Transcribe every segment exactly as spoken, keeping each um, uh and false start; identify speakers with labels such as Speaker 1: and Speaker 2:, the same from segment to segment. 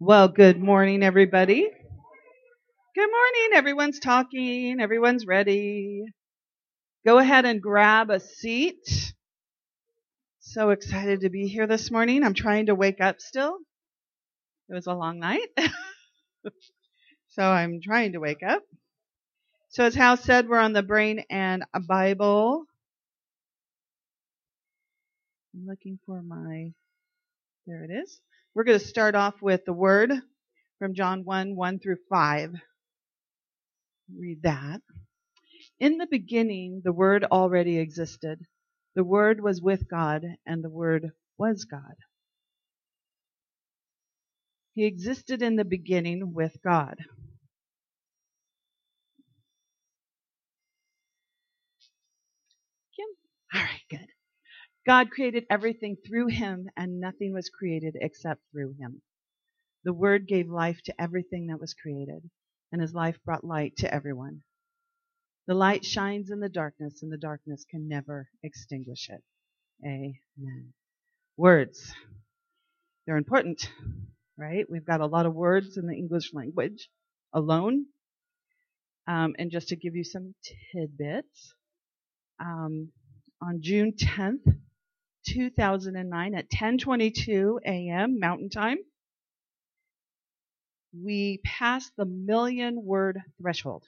Speaker 1: Well, good morning, everybody. Good morning. Everyone's talking. Everyone's ready. Go ahead and grab a seat. So excited to be here this morning. I'm trying to wake up still. It was a long night. So I'm trying to wake up. So as Hal said, we're on the Brain and a Bible. I'm looking for my, there it is. We're going to start off with the word from John one, one through five. Read that. In the beginning, the Word already existed. The Word was with God, and the Word was God. He existed in the beginning with God. Kim? All right, good. God created everything through him, and nothing was created except through him. The Word gave life to everything that was created, and his life brought light to everyone. The light shines in the darkness, and the darkness can never extinguish it. Amen. Words. They're important, right? We've got a lot of words in the English language alone. Um, and just to give you some tidbits, um, on June tenth, two thousand nine at ten twenty-two a.m. Mountain Time, we passed the million word threshold.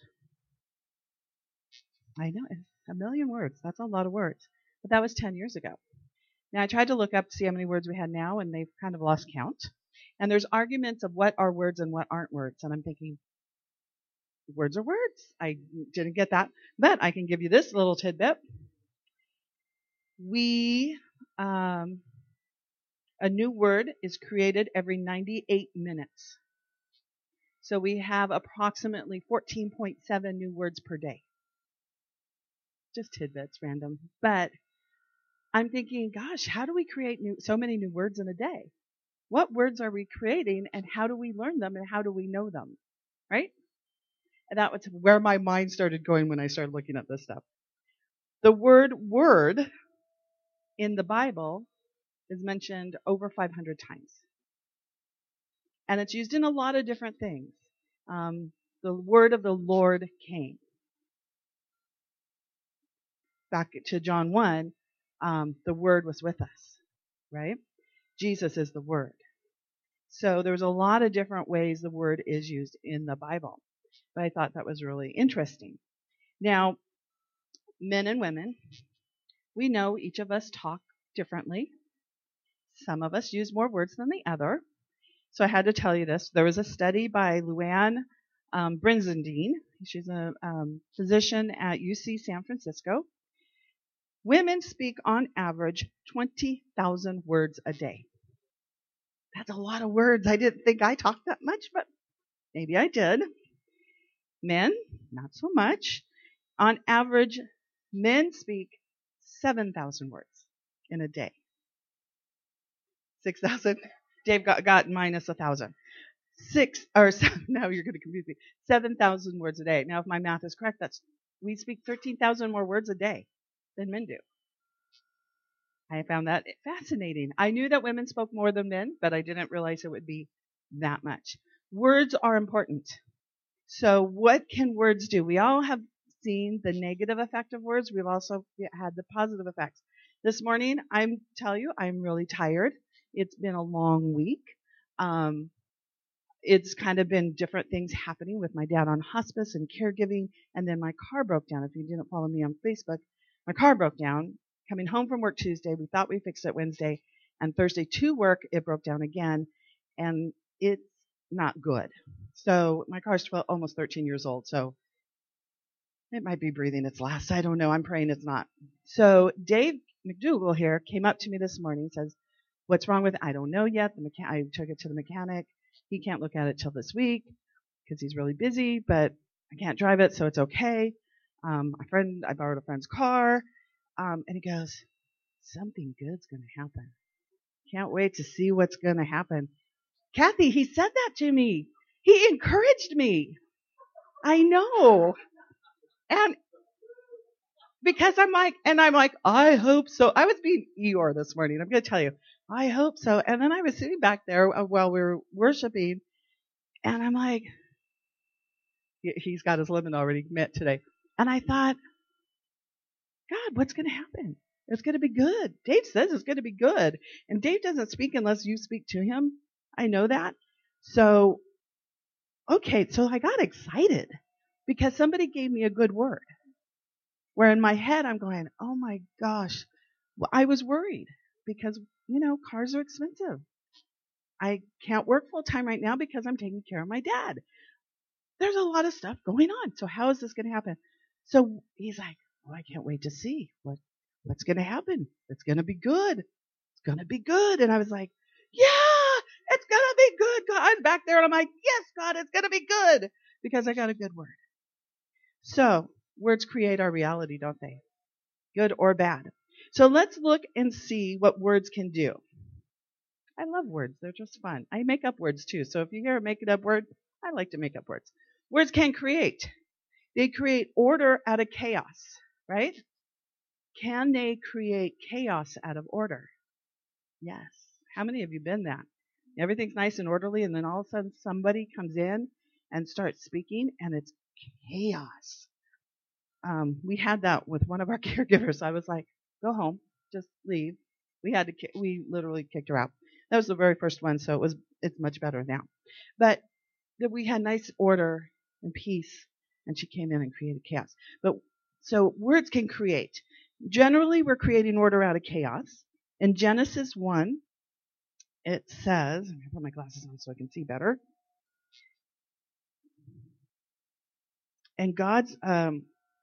Speaker 1: I know, a million words. That's a lot of words. But that was ten years ago. Now, I tried to look up to see how many words we had now, and they've kind of lost count. And there's arguments of what are words and what aren't words. And I'm thinking, words are words. I didn't get that. But I can give you this little tidbit. We, um, a new word is created every ninety-eight minutes. So we have approximately fourteen point seven new words per day. Just tidbits, random. But I'm thinking, gosh, how do we create new, so many new words in a day? What words are we creating, and how do we learn them, and how do we know them? Right? And that was where my mind started going when I started looking at this stuff. The word word in the Bible is mentioned over five hundred times. And it's used in a lot of different things. Um, the word of the Lord came. Back to John one, um, the word was with us, right? Jesus is the word. So there's a lot of different ways the word is used in the Bible. But I thought that was really interesting. Now, men and women, we know each of us talk differently. Some of us use more words than the other. So I had to tell you this. There was a study by Luann um, Brizendine. She's a um, physician at U C San Francisco. Women speak on average twenty thousand words a day. That's a lot of words. I didn't think I talked that much, but maybe I did. Men, not so much. On average, men speak seven thousand words in a day. six thousand. Dave got, got minus one thousand. Six, or seven, now you're going to confuse me. seven thousand words a day. Now, if my math is correct, that's, we speak thirteen thousand more words a day than men do. I found that fascinating. I knew that women spoke more than men, but I didn't realize it would be that much. Words are important. So what can words do? We all have seen the negative effect of words. We've also had the positive effects. This morning, I'm tell you, I'm really tired. It's been a long week. Um, it's kind of been different things happening with my dad on hospice and caregiving, and then my car broke down. If you didn't follow me on Facebook, my car broke down. Coming home from work Tuesday, we thought we fixed it Wednesday, and Thursday to work, it broke down again, and it's not good. So my car's twelve, almost thirteen years old, so it might be breathing its last. I don't know. I'm praying it's not. So Dave McDougall here came up to me this morning and says, what's wrong with it? I don't know yet. The mecha- I took it to the mechanic. He can't look at it till this week because he's really busy, but I can't drive it, so it's okay. Um, a friend, I borrowed a friend's car. Um, and he goes, something good's going to happen. Can't wait to see what's going to happen. Kathy, he said that to me. He encouraged me. I know. And because I'm like, and I'm like, I hope so. I was being Eeyore this morning. I'm going to tell you. I hope so. And then I was sitting back there while we were worshiping, and I'm like, he's got his lemon already met today. And I thought, God, what's going to happen? It's going to be good. Dave says it's going to be good. And Dave doesn't speak unless you speak to him. I know that. So, okay, so I got excited because somebody gave me a good word. Where in my head I'm going, oh my gosh, well, I was worried because, you know, cars are expensive. I can't work full time right now because I'm taking care of my dad. There's a lot of stuff going on. So how is this going to happen? So he's like, oh, I can't wait to see what what's going to happen. It's going to be good. It's going to be good. And I was like, yeah, it's going to be good. God, I'm back there and I'm like, yes, God, it's going to be good because I got a good word. So words create our reality, don't they? Good or bad. So let's look and see what words can do. I love words. They're just fun. I make up words too. So if you hear a make it up word, I like to make up words. Words can create. They create order out of chaos, right? Can they create chaos out of order? Yes. How many of you been that? Everything's nice and orderly, and then all of a sudden somebody comes in and starts speaking, and it's chaos. Um, we had that with one of our caregivers. I was like, go home, just leave. We had to, we literally kicked her out. That was the very first one, so it was, it's much better now. But that we had nice order and peace, and she came in and created chaos. But so words can create. Generally, we're creating order out of chaos. In Genesis one, it says, I'm going to put my glasses on so I can see better. And God's, um,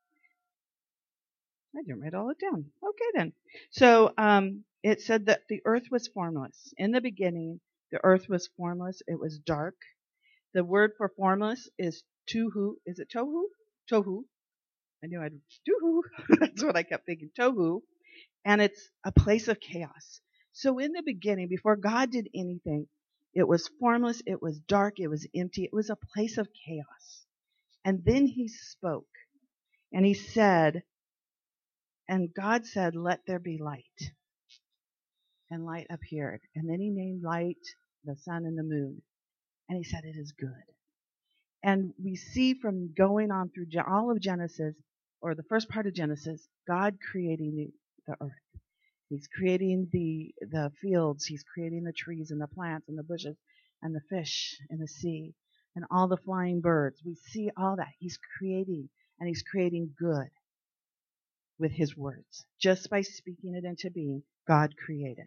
Speaker 1: I didn't write all it down. Okay then. So um, it said that the earth was formless. In the beginning, the earth was formless. It was dark. The word for formless is tohu. Is it tohu? Tohu. I knew I'd tohu. That's what I kept thinking. Tohu. And it's a place of chaos. So in the beginning, before God did anything, it was formless. It was dark. It was empty. It was a place of chaos. And then he spoke. And he said, and God said, let there be light. And light appeared. And then he named light the sun and the moon. And he said, it is good. And we see from going on through all of Genesis, or the first part of Genesis, God creating the, the earth. He's creating the, the fields. He's creating the trees and the plants and the bushes and the fish in the sea and all the flying birds. We see all that. He's creating, and he's creating good with his words. Just by speaking it into being, God created.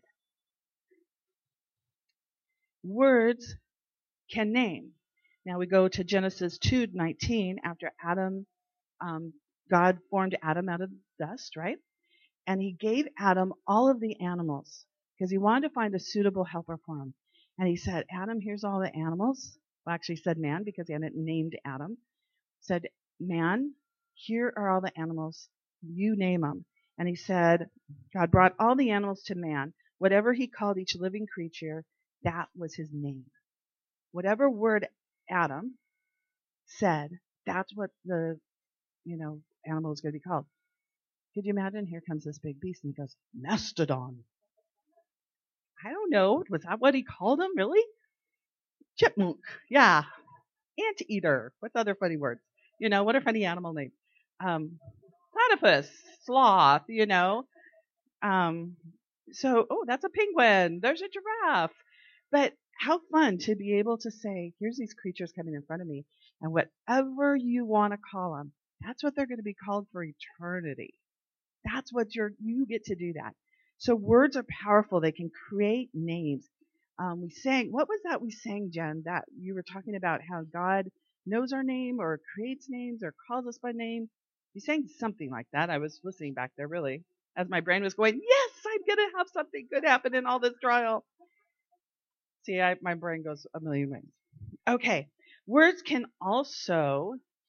Speaker 1: Words can name. Now we go to Genesis two nineteen. After Adam, um, God formed Adam out of dust, right? And he gave Adam all of the animals because he wanted to find a suitable helper for him. And he said, Adam, here's all the animals. Well, actually he said man because he hadn't named Adam. Said, man, here are all the animals. You name them. And he said, God brought all the animals to man. Whatever he called each living creature, that was his name. Whatever word Adam said, that's what the, you know, animal is going to be called. Could you imagine? Here comes this big beast and he goes, Mastodon. I don't know. Was that what he called him? Really? Chipmunk. Yeah. Anteater. What's other funny words? You know, what are funny animal names? Um, platypus. Sloth, you know. Um, so, oh, that's a penguin. There's a giraffe. But how fun to be able to say, here's these creatures coming in front of me, and whatever you want to call them, that's what they're going to be called for eternity. That's what you're, you get to do that. So words are powerful. They can create names. Um, we sang, what was that we sang, Jen? That you were talking about how God knows our name or creates names or calls us by name. You sang something like that. I was listening back there, really, as my brain was going, yes, I'm going to have something good happen in all this trial. See, I, my brain goes a million ways. Okay. Words can also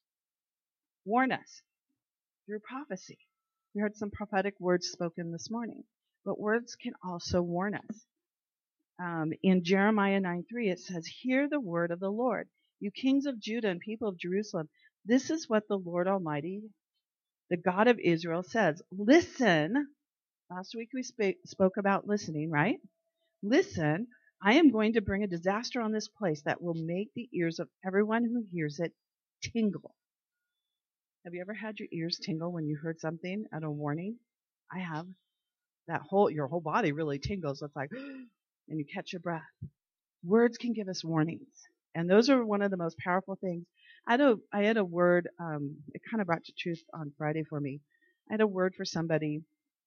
Speaker 1: warn us through prophecy. We heard some prophetic words spoken this morning, but words can also warn us. Um, in Jeremiah nine three, it says, hear the word of the Lord, you kings of Judah and people of Jerusalem. This is what the Lord Almighty, the God of Israel, says. Listen. Last week we sp- spoke about listening, right? Listen, I am going to bring a disaster on this place that will make the ears of everyone who hears it tingle. Have you ever had your ears tingle when you heard something at a warning? I have. That whole, your whole body really tingles. It's like, and you catch your breath. Words can give us warnings. And those are one of the most powerful things. I had a, I had a word, um, it kind of brought to truth on Friday for me. I had a word for somebody,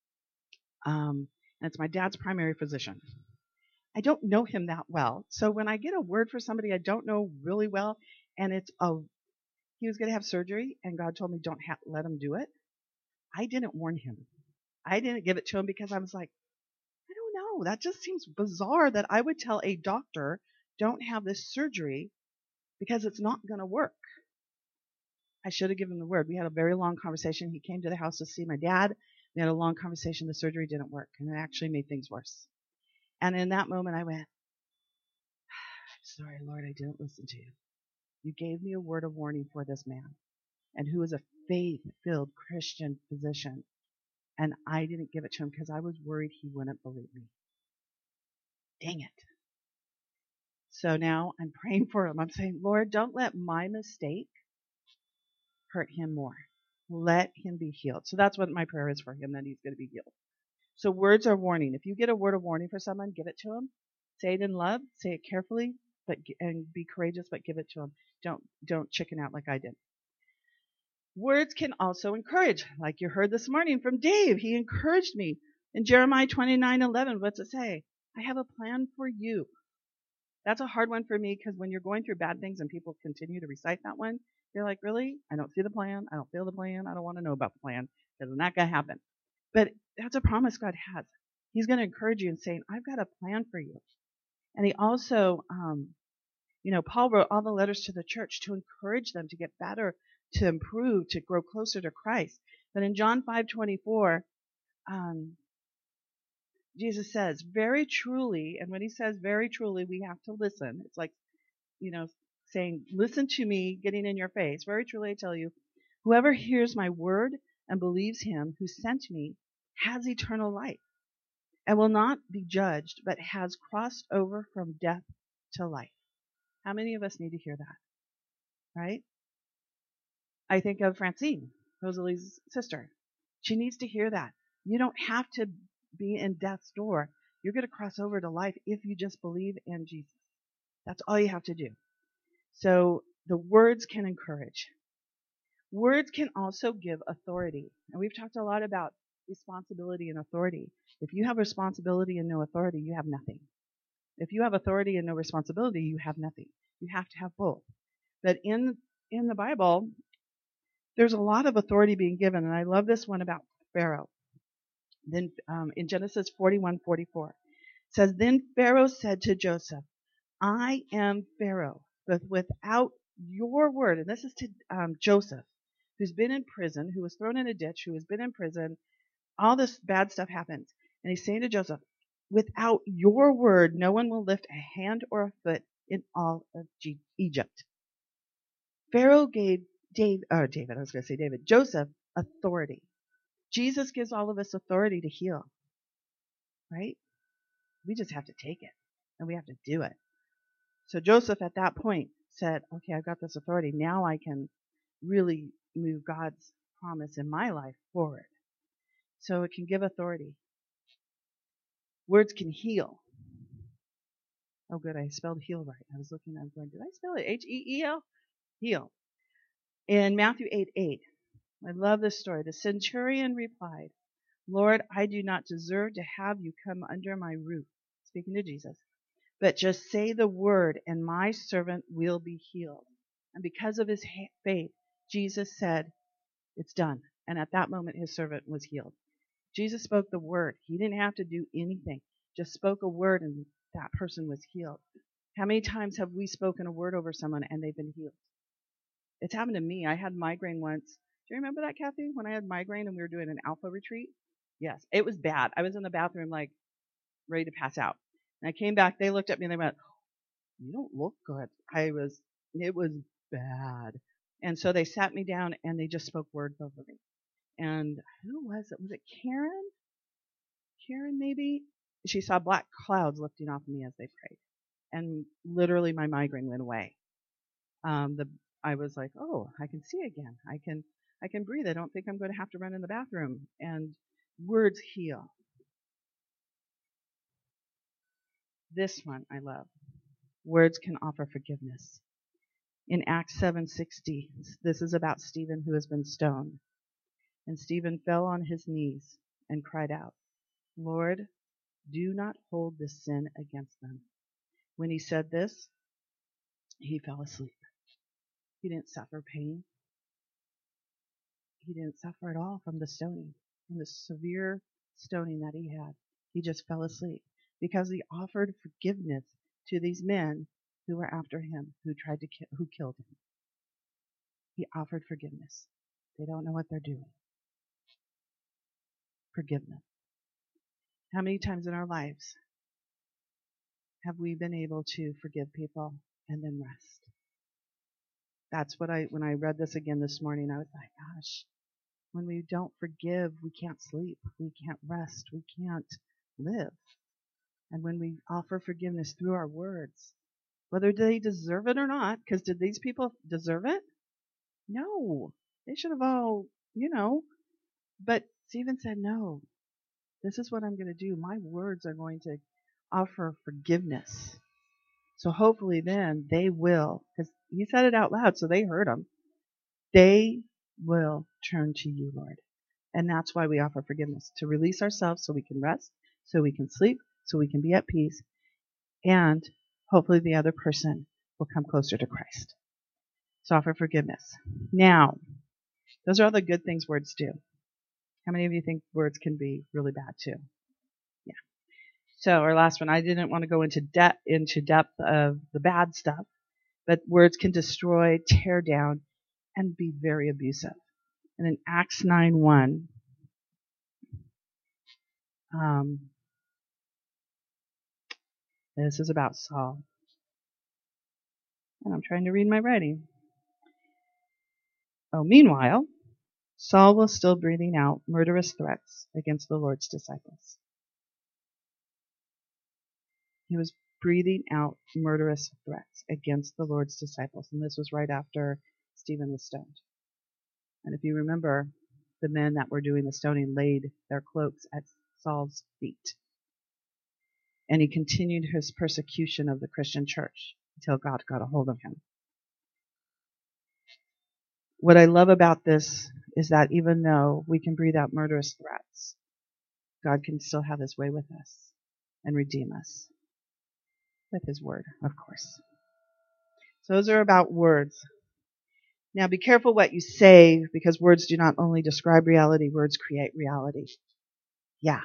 Speaker 1: um, and it's my dad's primary physician. I don't know him that well. So when I get a word for somebody I don't know really well, and it's a, he was going to have surgery, and God told me don't ha- let him do it, I didn't warn him. I didn't give it to him because I was like, I don't know. That just seems bizarre that I would tell a doctor, don't have this surgery because it's not going to work. I should have given him the word. We had a very long conversation. He came to the house to see my dad. We had a long conversation. The surgery didn't work, and it actually made things worse. And in that moment, I went, I'm sorry, Lord, I didn't listen to you. You gave me a word of warning for this man, and who is a faith-filled Christian physician, and I didn't give it to him because I was worried he wouldn't believe me. Dang it. So now I'm praying for him. I'm saying, Lord, don't let my mistake hurt him more. Let him be healed. So that's what my prayer is for him, that he's going to be healed. So words are warning. If you get a word of warning for someone, give it to them. Say it in love. Say it carefully, but and be courageous, but give it to them. Don't don't chicken out like I did. Words can also encourage, like you heard this morning from Dave. He encouraged me in Jeremiah twenty-nine eleven. What's it say? I have a plan for you. That's a hard one for me because when you're going through bad things and people continue to recite that one, you're like, really? I don't see the plan. I don't feel the plan. I don't want to know about the plan because it's not going to happen. But that's a promise God has. He's going to encourage you and saying, I've got a plan for you. And he also, um, you know, Paul wrote all the letters to the church to encourage them to get better, to improve, to grow closer to Christ. But in John five twenty-four, um, Jesus says, very truly, and when he says very truly, we have to listen. It's like, you know, saying, listen to me, getting in your face. Very truly, I tell you, whoever hears my word and believes him who sent me has eternal life and will not be judged, but has crossed over from death to life. How many of us need to hear that? Right? I think of Francine, Rosalie's sister. She needs to hear that. You don't have to be in death's door. You're going to cross over to life if you just believe in Jesus. That's all you have to do. So the words can encourage. Words can also give authority. And we've talked a lot about responsibility and authority. If you have responsibility and no authority, you have nothing. If you have authority and no responsibility, you have nothing. You have to have both. But in in the Bible, there's a lot of authority being given, and I love this one about Pharaoh. Then um, in Genesis forty-one forty-four, it says, Then Pharaoh said to Joseph, I am Pharaoh, but without your word, and this is to um, Joseph, who's been in prison, who was thrown in a ditch, who has been in prison, all this bad stuff happens. And he's saying to Joseph, without your word, no one will lift a hand or a foot in all of G- Egypt. Pharaoh gave Dave, oh, David, I was going to say David, Joseph, authority. Jesus gives all of us authority to heal, right? We just have to take it, and we have to do it. So Joseph at that point said, okay, I've got this authority. Now I can really move God's promise in my life forward. So it can give authority. Words can heal. Oh, good. I spelled heal right. I was looking, I was going, did I spell it H E E L? Heal. In Matthew eight eight, I love this story. The centurion replied, Lord, I do not deserve to have you come under my roof. Speaking to Jesus. But just say the word and my servant will be healed. And because of his faith, Jesus said, it's done. And at that moment, his servant was healed. Jesus spoke the word. He didn't have to do anything. Just spoke a word and that person was healed. How many times have we spoken a word over someone and they've been healed? It's happened to me. I had migraine once. Do you remember that, Kathy? When I had migraine and we were doing an alpha retreat? Yes. It was bad. I was in the bathroom like ready to pass out. And I came back. They looked at me and they went, you don't look good. I was, it was bad. And so they sat me down and they just spoke words over me. And who was it? Was it Karen? Karen maybe? she saw black clouds lifting off of me as they prayed. And literally my migraine went away. Um, the I was like, oh, I can see again. I can I can breathe. I don't think I'm going to have to run in the bathroom. And words heal. This one I love. Words can offer forgiveness. In Acts seven sixty, this is about Stephen who has been stoned. And Stephen fell on his knees and cried out, Lord, do not hold this sin against them. When he said this, he fell asleep. He didn't suffer pain. He didn't suffer at all from the stoning, from the severe stoning that he had. He just fell asleep because he offered forgiveness to these men who were after him, who tried to kill, who killed him. He offered forgiveness. They don't know what they're doing. Forgive them. How many times in our lives have we been able to forgive people and then rest? That's what I, when I read this again this morning, I was like, gosh, when we don't forgive, we can't sleep, we can't rest, we can't live. And when we offer forgiveness through our words, whether they deserve it or not, because did these people deserve it? No. They should have all, you know. But Stephen said, no, this is what I'm going to do. My words are going to offer forgiveness. So hopefully then they will, because he said it out loud, so they heard him. They will turn to you, Lord. And that's why we offer forgiveness, to release ourselves so we can rest, so we can sleep, so we can be at peace, and hopefully the other person will come closer to Christ. So offer forgiveness. Now, those are all the good things words do. How many of you think words can be really bad too? Yeah. So our last one, I didn't want to go into depth into depth of the bad stuff, but words can destroy, tear down, and be very abusive. And in Acts nine one, um, this is about Saul. And I'm trying to read my writing. Oh, meanwhile, Saul was still breathing out murderous threats against the Lord's disciples. He was breathing out murderous threats against the Lord's disciples. And this was right after Stephen was stoned. And if you remember, the men that were doing the stoning laid their cloaks at Saul's feet. And he continued his persecution of the Christian church until God got a hold of him. What I love about this is that even though we can breathe out murderous threats, God can still have his way with us and redeem us with his word, of course. So those are about words. Now be careful what you say, because words do not only describe reality, words create reality. Yeah.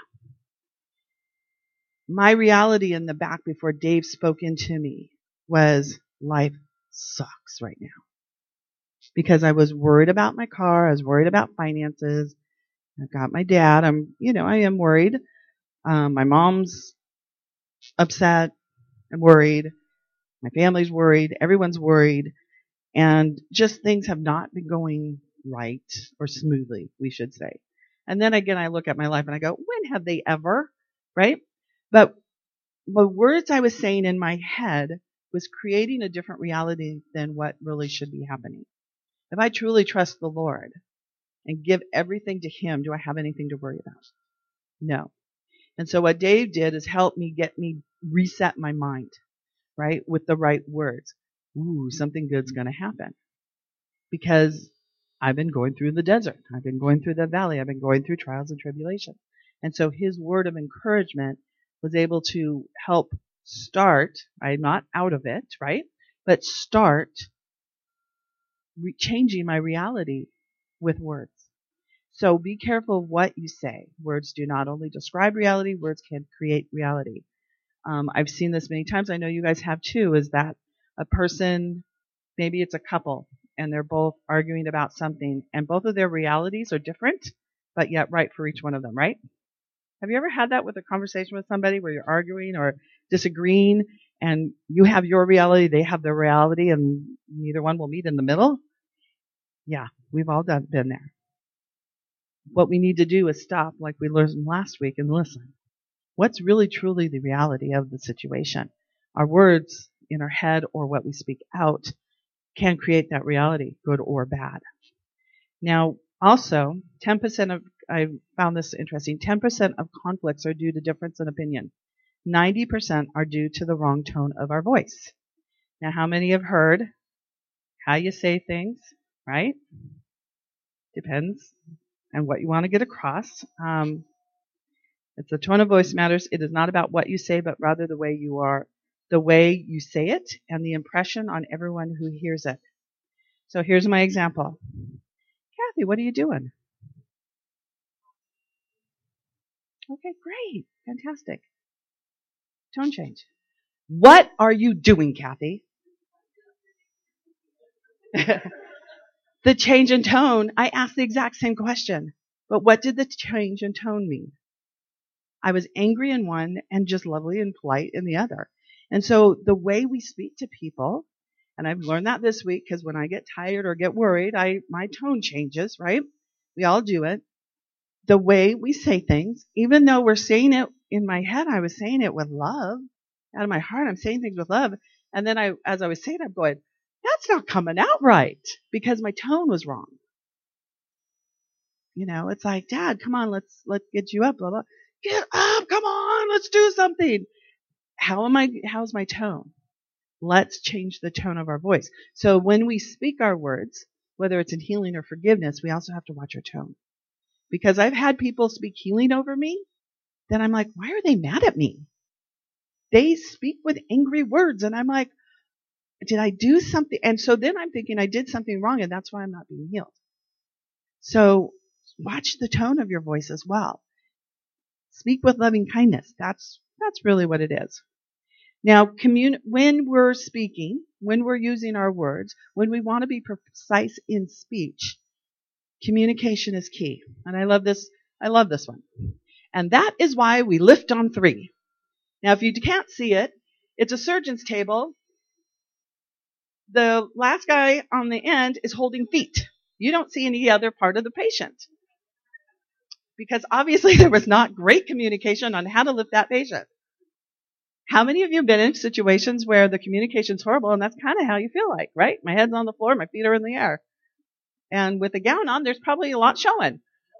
Speaker 1: My reality in the back before Dave spoke into me was life sucks right now. Because I was worried about my car, I was worried about finances. I've got my dad. I'm, you know, I am worried. Um, my mom's upset. I'm worried. My family's worried. Everyone's worried. And just things have not been going right or smoothly, we should say. And then again, I look at my life and I go, when have they ever? Right? But the words I was saying in my head was creating a different reality than what really should be happening. If I truly trust the Lord and give everything to him, do I have anything to worry about? No. And so what Dave did is help me get me reset my mind, right, with the right words. Ooh, something good's going to happen. Because I've been going through the desert. I've been going through the valley. I've been going through trials and tribulation. And so his word of encouragement was able to help start, I'm not out of it, right, but start re- changing my reality with words. So be careful what you say. Words do not only describe reality, words can create reality. Um, I've seen this many times. I know you guys have too, is that a person, maybe it's a couple, and they're both arguing about something, and both of their realities are different, but yet right for each one of them, right? Have you ever had that with a conversation with somebody where you're arguing or disagreeing, and you have your reality, they have their reality, and neither one will meet in the middle? Yeah, we've all done been there. What we need to do is stop, like we learned last week, and listen. What's really truly the reality of the situation? Our words in our head or what we speak out can create that reality, good or bad. Now, also, ten percent of, I found this interesting, ten percent of conflicts are due to difference in opinion. ninety percent are due to the wrong tone of our voice. Now, how many have heard how you say things, right? Depends on what you want to get across. Um, it's the tone of voice matters. It is not about what you say, but rather the way you are, the way you say it and the impression on everyone who hears it. So here's my example. Kathy, what are you doing? Okay, great. Fantastic. Tone change. What are you doing, Kathy? The change in tone, I asked the exact same question. But what did the change in tone mean? I was angry in one and just lovely and polite in the other. And so the way we speak to people, and I've learned that this week because when I get tired or get worried, I my tone changes, right? We all do it. The way we say things, even though we're saying it in my head, I was saying it with love. Out of my heart, I'm saying things with love. And then I, as I was saying, I'm going, that's not coming out right because my tone was wrong. You know, it's like, Dad, come on, let's let's get you up, blah blah. Get up, come on, let's do something. How am I? How's my tone? Let's change the tone of our voice. So when we speak our words, whether it's in healing or forgiveness, we also have to watch our tone. Because I've had people speak healing over me, then I'm like, why are they mad at me? They speak with angry words, and I'm like, did I do something? And so then I'm thinking I did something wrong, and that's why I'm not being healed. So watch the tone of your voice as well. Speak with loving kindness. That's that's really what it is. Now, commun- when we're speaking, when we're using our words, when we want to be precise in speech, communication is key. And I love this. I love this one. And that is why we lift on three. Now, if you can't see it, it's a surgeon's table. The last guy on the end is holding feet. You don't see any other part of the patient. Because obviously there was not great communication on how to lift that patient. How many of you have been in situations where the communication's horrible and that's kind of how you feel like, right? My head's on the floor, my feet are in the air. And with a gown on, there's probably a lot showing.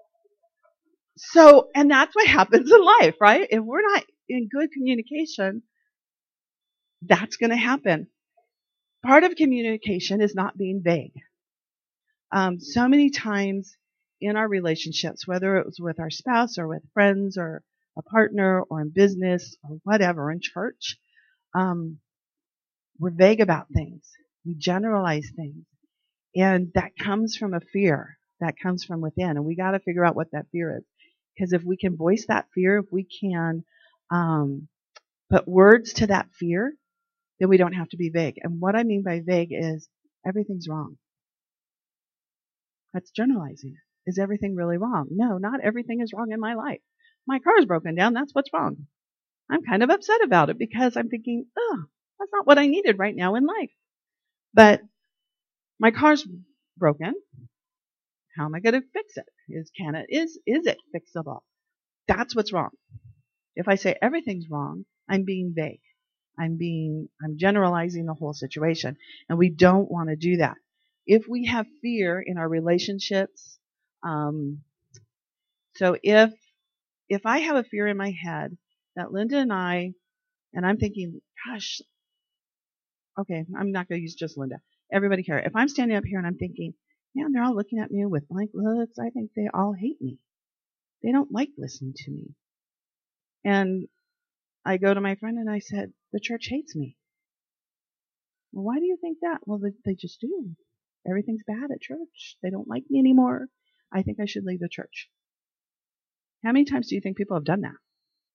Speaker 1: So, and that's what happens in life, right? If we're not in good communication, that's going to happen. Part of communication is not being vague. Um, so many times in our relationships, whether it was with our spouse or with friends or a partner or in business or whatever, in church, um, we're vague about things. We generalize things. And that comes from a fear. That comes from within. And we got to figure out what that fear is. Because if we can voice that fear, if we can um, put words to that fear, then we don't have to be vague. And what I mean by vague is everything's wrong. That's generalizing it. Is everything really wrong? No, not everything is wrong in my life. My car's broken down. That's what's wrong. I'm kind of upset about it because I'm thinking, oh, that's not what I needed right now in life. But my car's broken. How am I going to fix it? Is can it is is it fixable? That's what's wrong. If I say everything's wrong, I'm being vague. I'm being I'm generalizing the whole situation, and we don't want to do that. If we have fear in our relationships, um, so if if I have a fear in my head that Linda and I, and I'm thinking, gosh, okay, I'm not going to use just Linda. Everybody here. If I'm standing up here and I'm thinking, man, they're all looking at me with blank looks, I think they all hate me. They don't like listening to me. And I go to my friend and I said, the church hates me. Well, why do you think that? Well, they, they just do. Everything's bad at church. They don't like me anymore. I think I should leave the church. How many times do you think people have done that?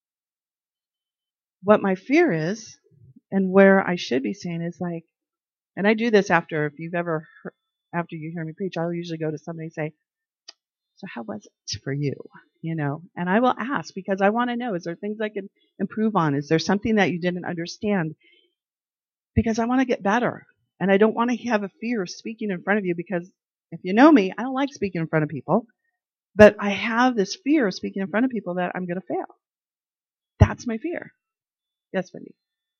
Speaker 1: What my fear is, and where I should be saying is like, and I do this after, if you've ever heard, after you hear me preach, I'll usually go to somebody and say, so how was it for you? You know, and I will ask because I want to know, is there things I can improve on? Is there something that you didn't understand? Because I want to get better. And I don't want to have a fear of speaking in front of you because if you know me, I don't like speaking in front of people. But I have this fear of speaking in front of people that I'm going to fail. That's my fear. Yes, Wendy.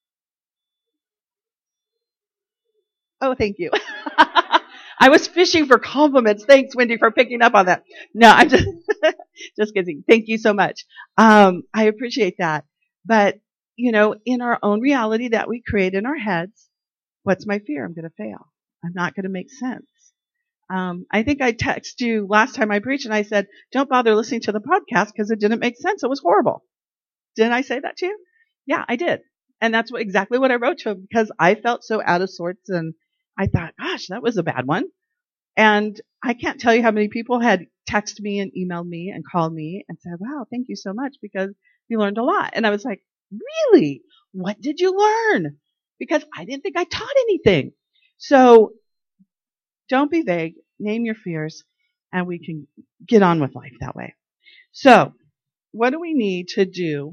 Speaker 1: Oh, thank you. I was fishing for compliments. Thanks, Wendy, for picking up on that. No, I'm just just kidding. Thank you so much. Um, I appreciate that. But, you know, in our own reality that we create in our heads, what's my fear? I'm going to fail. I'm not going to make sense. Um, I think I texted you last time I preached and I said, don't bother listening to the podcast because it didn't make sense. It was horrible. Didn't I say that to you? Yeah, I did. And that's what, exactly what I wrote to him because I felt so out of sorts and I thought, gosh, that was a bad one. And I can't tell you how many people had texted me and emailed me and called me and said, wow, thank you so much because we learned a lot. And I was like, really? What did you learn? Because I didn't think I taught anything. So don't be vague. Name your fears and we can get on with life that way. So what do we need to do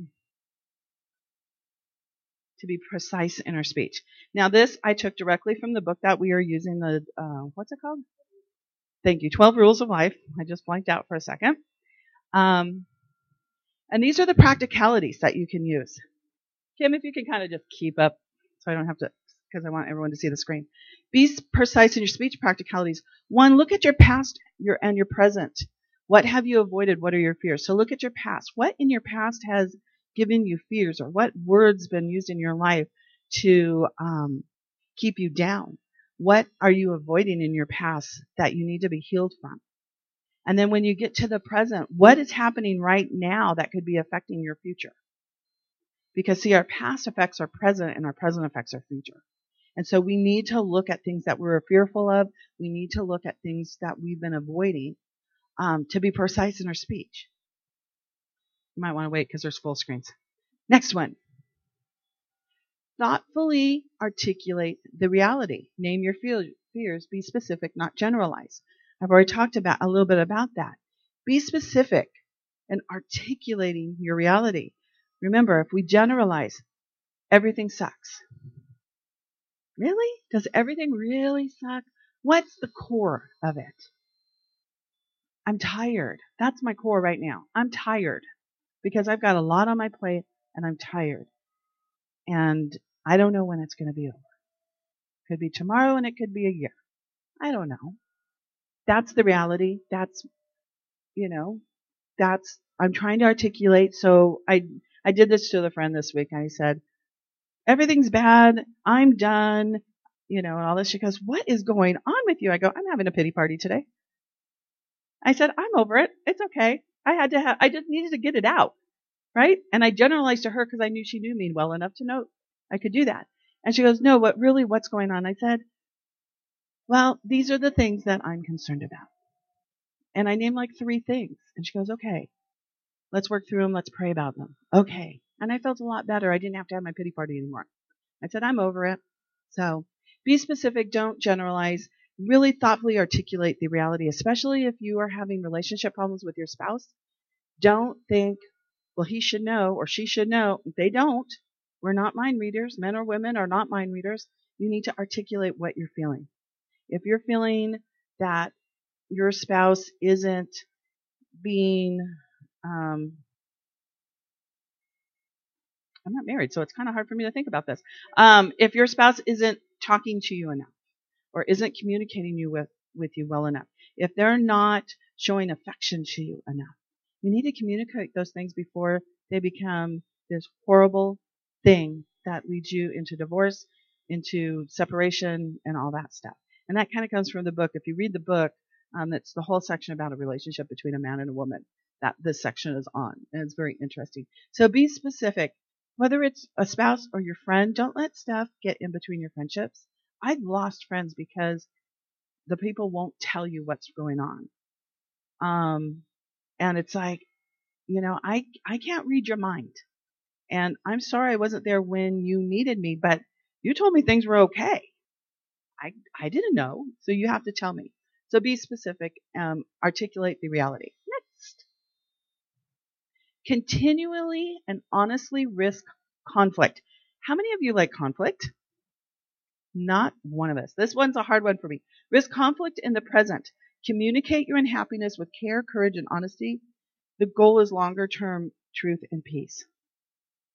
Speaker 1: to be precise in our speech? Now, this I took directly from the book that we are using, the, uh, what's it called? Thank you, twelve Rules of Life. I just blanked out for a second. Um, and these are the practicalities that you can use. Kim, if you can kind of just keep up so I don't have to, because I want everyone to see the screen. Be precise in your speech practicalities. One, look at your past your and your present. What have you avoided? What are your fears? So look at your past. What in your past has given you fears, or what words been used in your life to um, keep you down? What are you avoiding in your past that you need to be healed from? And then when you get to the present, what is happening right now that could be affecting your future? Because see, our past affects our present and our present affects our future. And so we need to look at things that we're fearful of. We need to look at things that we've been avoiding um, to be precise in our speech. You might want to wait because there's full screens. Next one. Thoughtfully articulate the reality. Name your fears. Be specific, not generalize. I've already talked about a little bit about that. Be specific in articulating your reality. Remember, if we generalize, everything sucks. Really? Does everything really suck? What's the core of it? I'm tired. That's my core right now. I'm tired because I've got a lot on my plate and I'm tired. And I don't know when it's going to be over. Could be tomorrow and it could be a year. I don't know. That's the reality. That's, you know, that's, I'm trying to articulate. So I, I did this to the friend this week. I said, everything's bad. I'm done. You know, and all this. She goes, what is going on with you? I go, I'm having a pity party today. I said, I'm over it. It's okay. I had to have, I just needed to get it out. Right. And I generalized to her because I knew she knew me well enough to know I could do that. And she goes, no, what really, what's going on? I said, well, these are the things that I'm concerned about. And I named like three things. And she goes, okay, let's work through them. Let's pray about them. Okay. And I felt a lot better. I didn't have to have my pity party anymore. I said, I'm over it. So be specific. Don't generalize. Really thoughtfully articulate the reality, especially if you are having relationship problems with your spouse. Don't think, well, he should know or she should know. They don't. We're not mind readers. Men or women are not mind readers. You need to articulate what you're feeling. If you're feeling that your spouse isn't being, um, I'm not married, so it's kind of hard for me to think about this. Um, if your spouse isn't talking to you enough or isn't communicating you with, with you well enough, if they're not showing affection to you enough, you need to communicate those things before they become this horrible thing that leads you into divorce, into separation, and all that stuff. And that kind of comes from the book. If you read the book, um, it's the whole section about a relationship between a man and a woman that this section is on. And it's very interesting. So be specific. Whether it's a spouse or your friend, don't let stuff get in between your friendships. I've lost friends because the people won't tell you what's going on. Um, and it's like, you know, I, I can't read your mind. And I'm sorry I wasn't there when you needed me, but you told me things were okay. I, I didn't know, so you have to tell me. So be specific, um, articulate the reality. Next. Continually and honestly risk conflict. How many of you like conflict? Not one of us. This one's a hard one for me. Risk conflict in the present. Communicate your unhappiness with care, courage, and honesty. The goal is longer term truth and peace.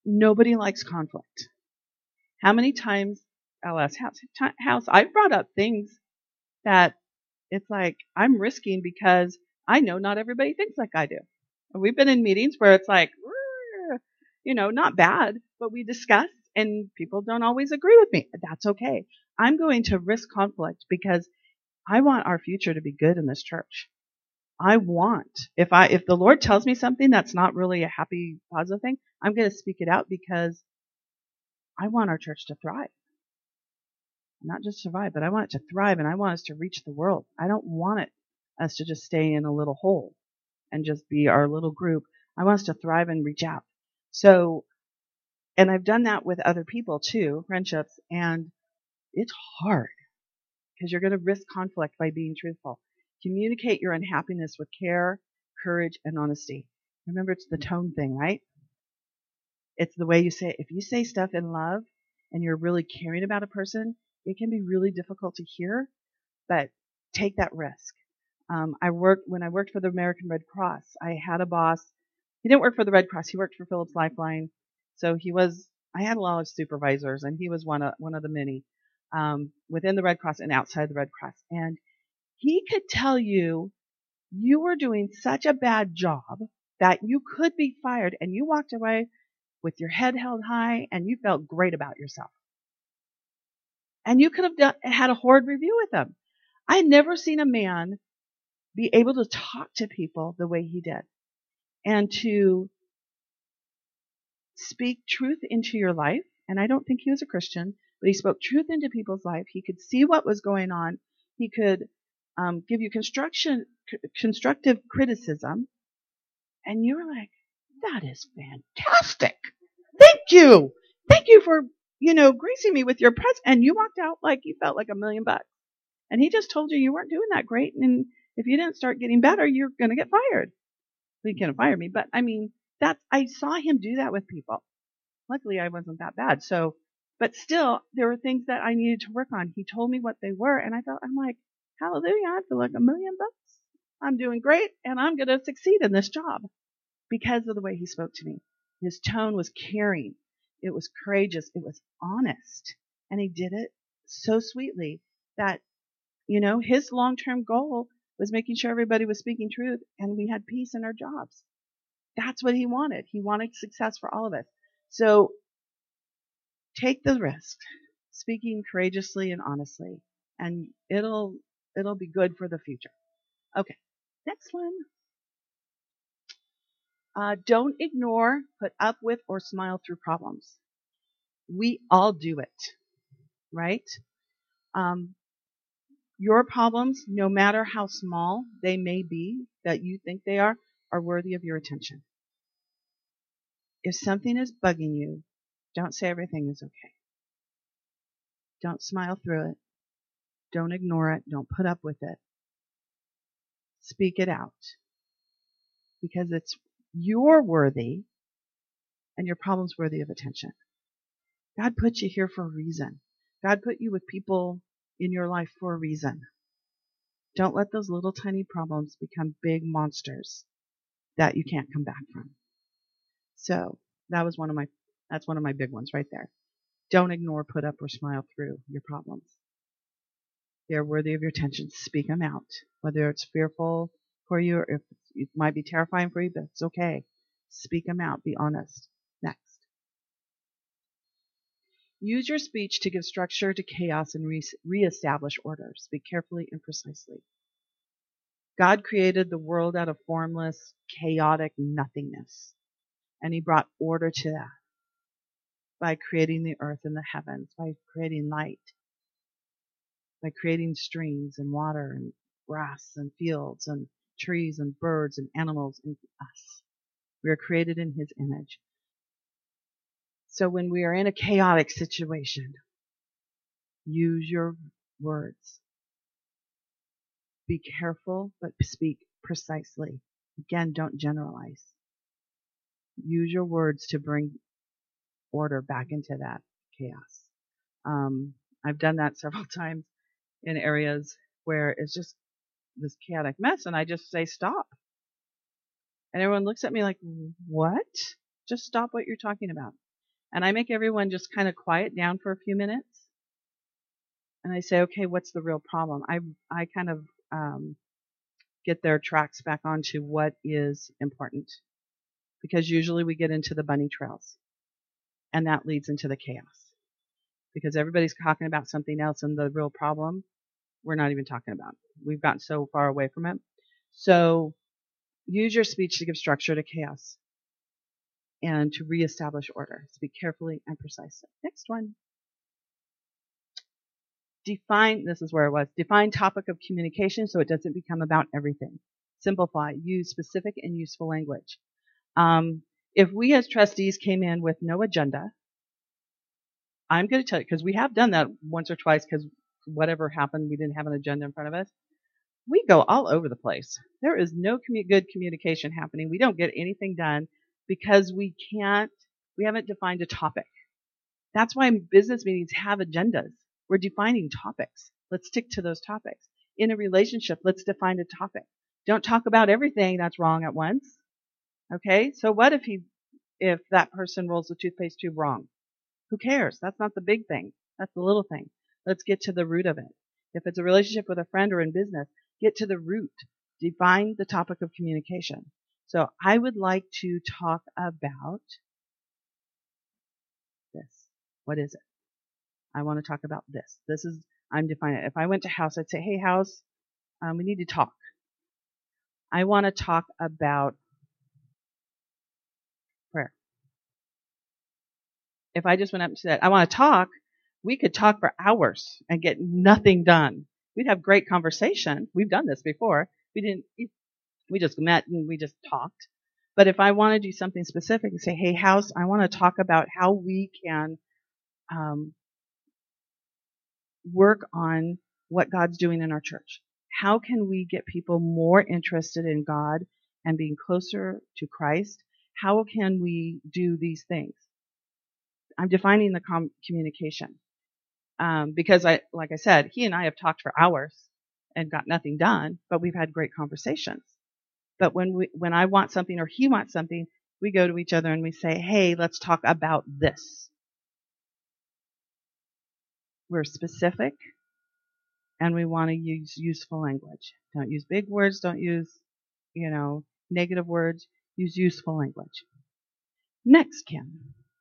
Speaker 1: Nobody likes conflict. How many times, L S House, house I've brought up things that it's like I'm risking because I know not everybody thinks like I do. We've been in meetings where it's like, you know, not bad, but we discuss and people don't always agree with me. That's okay. I'm going to risk conflict because I want our future to be good in this church. I want, if I, if the Lord tells me something that's not really a happy, positive thing, I'm going to speak it out because I want our church to thrive. Not just survive, but I want it to thrive and I want us to reach the world. I don't want it us to just stay in a little hole and just be our little group. I want us to thrive and reach out. So, and I've done that with other people too, friendships, and it's hard because you're going to risk conflict by being truthful. Communicate your unhappiness with care, courage, and honesty. Remember, it's the tone thing, right? It's the way you say it. If you say stuff in love and you're really caring about a person, it can be really difficult to hear, but take that risk. Um, I worked when I worked for the American Red Cross. I had a boss. He didn't work for the Red Cross. He worked for Phillips Lifeline. So he was. I had a lot of supervisors, and he was one of one of the many um, within the Red Cross and outside the Red Cross. And he could tell you you were doing such a bad job that you could be fired, and you walked away with your head held high, and you felt great about yourself. And you could have done, had a horrid review with him. I had never seen a man be able to talk to people the way he did and to speak truth into your life. And I don't think he was a Christian, but he spoke truth into people's life. He could see what was going on. He could um, give you construction, c- constructive criticism. And you were like, that is fantastic. Thank you. Thank you for, you know, gracing me with your presence. And you walked out like you felt like a million bucks. And he just told you you weren't doing that great. And if you didn't start getting better, you're going to get fired. Well, he can't fire me, but I mean, that's, I saw him do that with people. Luckily, I wasn't that bad. So, but still, there were things that I needed to work on. He told me what they were, and I felt, I'm like, hallelujah, I feel like a million bucks. I'm doing great, and I'm going to succeed in this job because of the way he spoke to me. His tone was caring. It was courageous. It was honest. And he did it so sweetly that, you know, his long-term goal was making sure everybody was speaking truth and we had peace in our jobs. That's what he wanted. He wanted success for all of us. So take the risk, speaking courageously and honestly, and it'll it'll be good for the future. Okay, next one. Uh, don't ignore, put up with, or smile through problems. We all do it, right? Um, your problems, no matter how small they may be that you think they are, are worthy of your attention. If something is bugging you, don't say everything is okay. Don't smile through it. Don't ignore it. Don't put up with it. Speak it out. Because it's you're worthy and your problem's worthy of attention. God put you here for a reason. God put you with people in your life for a reason. Don't let those little tiny problems become big monsters that you can't come back from. So that was one of my, that's one of my big ones right there. Don't ignore, put up, or smile through your problems. They're worthy of your attention. Speak them out. Whether it's fearful for you or if it might be terrifying for you, that's okay. Speak them out. Be honest. Next. Use your speech to give structure to chaos and re- reestablish order. Speak carefully and precisely. God created the world out of formless, chaotic nothingness, and he brought order to that by creating the earth and the heavens, by creating light, by creating streams and water and grass and fields and trees and birds and animals and us. We are created in his image. So when we are in a chaotic situation, use your words. Be careful, but speak precisely. Again, don't generalize. Use your words to bring order back into that chaos. Um, I've done that several times in areas where it's just this chaotic mess, and I just say stop. And everyone looks at me like, what? Just stop what you're talking about. And I make everyone just kind of quiet down for a few minutes. And I say, okay, what's the real problem? I, I kind of um, get their tracks back onto what is important. Because usually we get into the bunny trails. And that leads into the chaos. Because everybody's talking about something else, and the real problem we're not even talking about. We've gotten so far away from it. So use your speech to give structure to chaos and to reestablish order. Speak carefully and precisely. Next one. Define, this is where it was, define topic of communication so it doesn't become about everything. Simplify. Use specific and useful language. Um, if we as trustees came in with no agenda, I'm going to tell you, because we have done that once or twice because whatever happened, we didn't have an agenda in front of us. We go all over the place. There is no commu- good communication happening. We don't get anything done because we can't, we haven't defined a topic. That's why business meetings have agendas. We're defining topics. Let's stick to those topics. In a relationship, let's define a topic. Don't talk about everything that's wrong at once. Okay? So what if he, if that person rolls the toothpaste tube wrong? Who cares? That's not the big thing. That's the little thing. Let's get to the root of it. If it's a relationship with a friend or in business, get to the root. Define the topic of communication. So I would like to talk about this. What is it? I want to talk about this. This is, I'm defining it. If I went to House, I'd say, hey, House, um, we need to talk. I want to talk about prayer. If I just went up and said, I want to talk, we could talk for hours and get nothing done. We'd have great conversation. We've done this before. We didn't, we just met and we just talked. But if I want to do something specific and say, hey, House, I want to talk about how we can um, work on what God's doing in our church. How can we get people more interested in God and being closer to Christ? How can we do these things? I'm defining the com- communication. Um, because I, like I said, he and I have talked for hours and got nothing done, but we've had great conversations. But when we, when I want something or he wants something, we go to each other and we say, hey, let's talk about this. We're specific and we want to use useful language. Don't use big words. Don't use, you know, negative words. Use useful language. Next, Kim.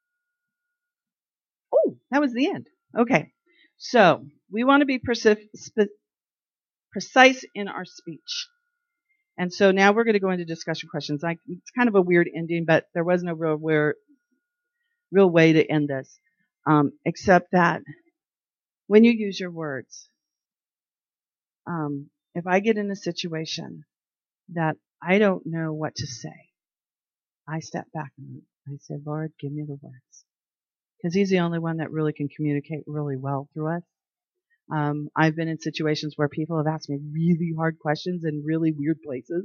Speaker 1: Oh, that was the end. Okay. So we want to be perci- spe- precise in our speech. And so now we're going to go into discussion questions. I, it's kind of a weird ending, but there was no real, real, real way to end this, um, except that when you use your words, um, if I get in a situation that I don't know what to say, I step back and I say, Lord, give me the words. Because he's the only one that really can communicate really well through us. Um, I've been in situations where people have asked me really hard questions in really weird places.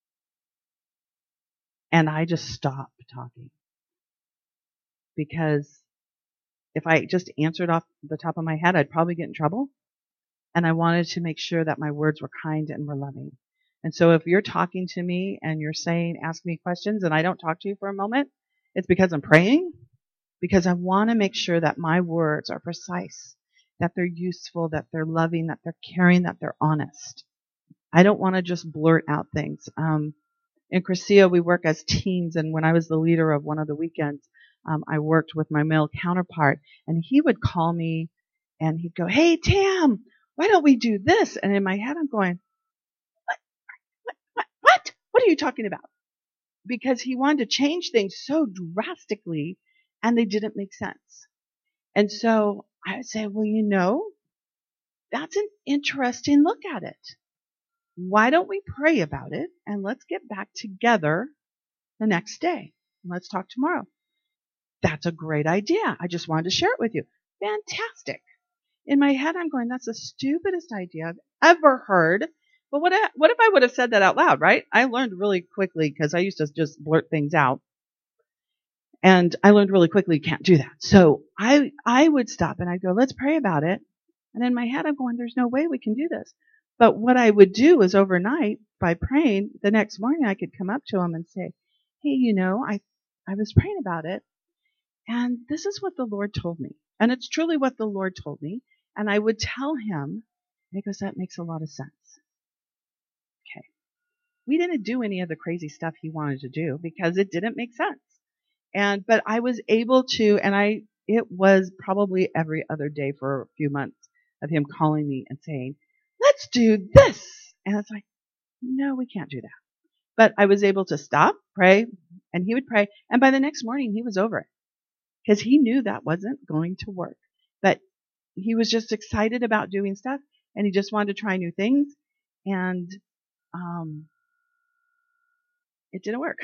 Speaker 1: And I just stop talking. Because if I just answered off the top of my head, I'd probably get in trouble. And I wanted to make sure that my words were kind and were loving. And so if you're talking to me and you're saying, ask me questions, and I don't talk to you for a moment, it's because I'm praying, because I want to make sure that my words are precise, that they're useful, that they're loving, that they're caring, that they're honest. I don't want to just blurt out things. Um, in Crescia, we work as teams, and when I was the leader of one of the weekends, um, I worked with my male counterpart, and he would call me, and he'd go, hey, Tam, why don't we do this? And in my head, I'm going, what? What? What? What? What are you talking about? Because he wanted to change things so drastically, and they didn't make sense. And so I would say, well, you know, that's an interesting look at it. Why don't we pray about it and let's get back together the next day? Let's talk tomorrow. That's a great idea. I just wanted to share it with you. Fantastic. In my head, I'm going, that's the stupidest idea I've ever heard. But what if, what if I would have said that out loud, right? I learned really quickly because I used to just blurt things out. And I learned really quickly you can't do that. So I, I would stop and I'd go, let's pray about it. And in my head, I'm going, there's no way we can do this. But what I would do is overnight, by praying, the next morning I could come up to him and say, hey, you know, I, I was praying about it. And this is what the Lord told me. And it's truly what the Lord told me. And I would tell him, and he goes, that makes a lot of sense. Okay. We didn't do any of the crazy stuff he wanted to do because it didn't make sense. And, but I was able to, and I, it was probably every other day for a few months of him calling me and saying, let's do this. And it's like, no, we can't do that. But I was able to stop, pray, and he would pray. And by the next morning, he was over it because he knew that wasn't going to work. But he was just excited about doing stuff, and he just wanted to try new things. And um, it didn't work.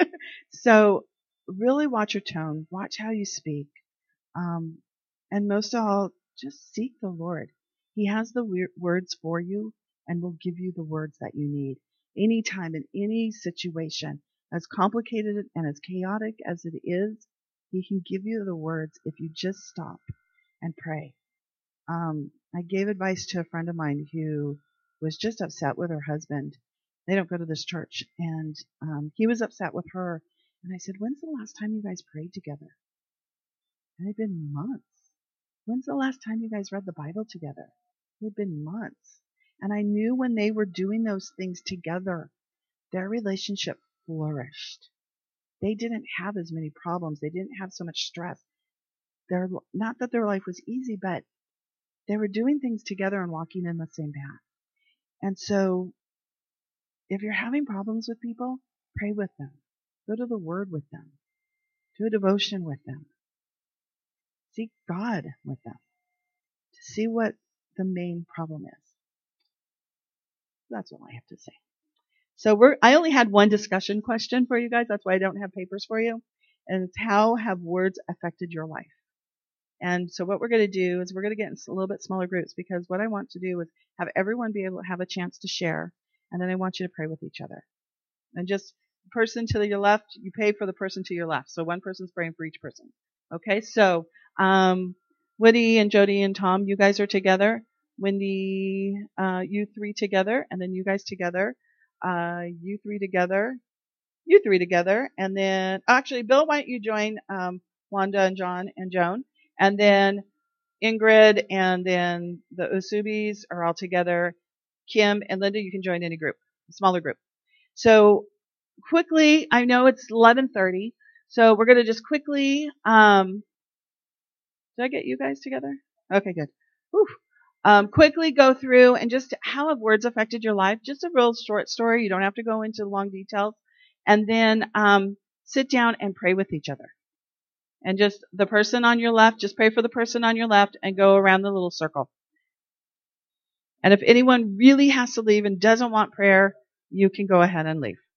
Speaker 1: So really watch your tone. Watch how you speak. Um, and most of all, just seek the Lord. He has the we- words for you and will give you the words that you need. Anytime, in any situation, as complicated and as chaotic as it is, he can give you the words if you just stop and pray. Um, I gave advice to a friend of mine who was just upset with her husband. They don't go to this church. And um, he was upset with her. And I said, when's the last time you guys prayed together? And it had been months. When's the last time you guys read the Bible together? It had been months. And I knew when they were doing those things together, their relationship flourished. They didn't have as many problems. They didn't have so much stress. Their, not that their life was easy, but they were doing things together and walking in the same path. And so if you're having problems with people, pray with them. Go to the Word with them. Do a devotion with them. Seek God with them to see what the main problem is. That's all I have to say. So we're, I only had one discussion question for you guys. That's why I don't have papers for you. And it's how have words affected your life? And so what we're going to do is we're going to get in a little bit smaller groups because what I want to do is have everyone be able to have a chance to share. And then I want you to pray with each other. And just person to your left, you pay for the person to your left. So one person's praying for each person. Okay, so um, Woody and Jody and Tom, you guys are together. Wendy, uh, you three together, and then you guys together. Uh, you three together, you three together, and then actually, Bill, why don't you join um, Wanda and John and Joan, and then Ingrid, and then the Usubis are all together. Kim and Linda, you can join any group, a smaller group. So quickly, I know it's eleven thirty, so we're going to just quickly. Um, did I get you guys together? Okay, good. Whew. Um, quickly go through and just how have words affected your life? Just a real short story. You don't have to go into long details. And then um, sit down and pray with each other. And just the person on your left, just pray for the person on your left and go around the little circle. And if anyone really has to leave and doesn't want prayer, you can go ahead and leave.